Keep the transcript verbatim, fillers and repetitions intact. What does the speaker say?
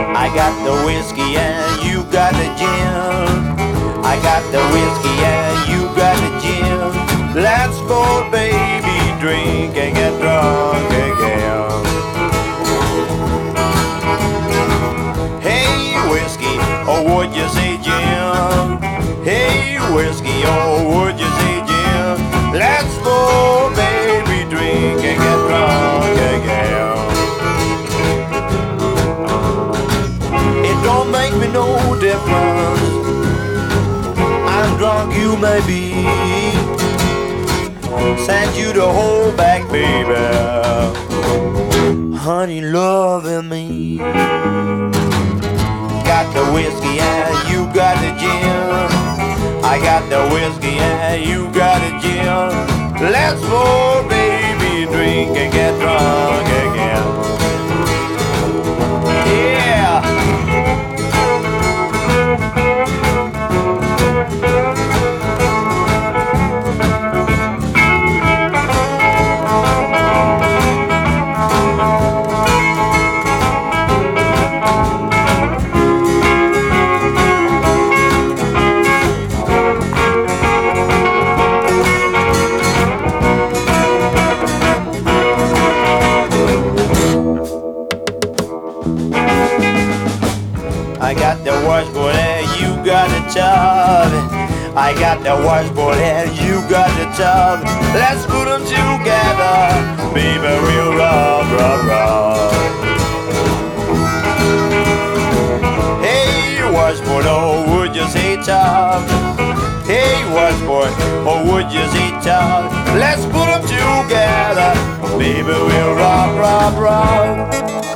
I got the whiskey and you got the gin. I got the whiskey and you got the gin. Let's go, baby, drink and get drunk again. Hey, whiskey, or would you say gin? Hey, whiskey, or would you say gin? Let's go, baby, drink and get drunk again. It don't make me no difference. I'm drunk, you may be. Send you the whole back, baby. Honey, loving me. Got the whiskey and you got the gin. I got the whiskey and you got the gin. Let's go, baby, drink and get drunk again. Yeah. I got the washboard and you got the tub. I got the washboard and you got the tub. Let's put them together, baby, we'll rub, rub, rub. Hey, washboard, oh, would you say tub? Hey, washboard, oh, would you say tub? Let's put them together, baby, we'll rub, rub, rub.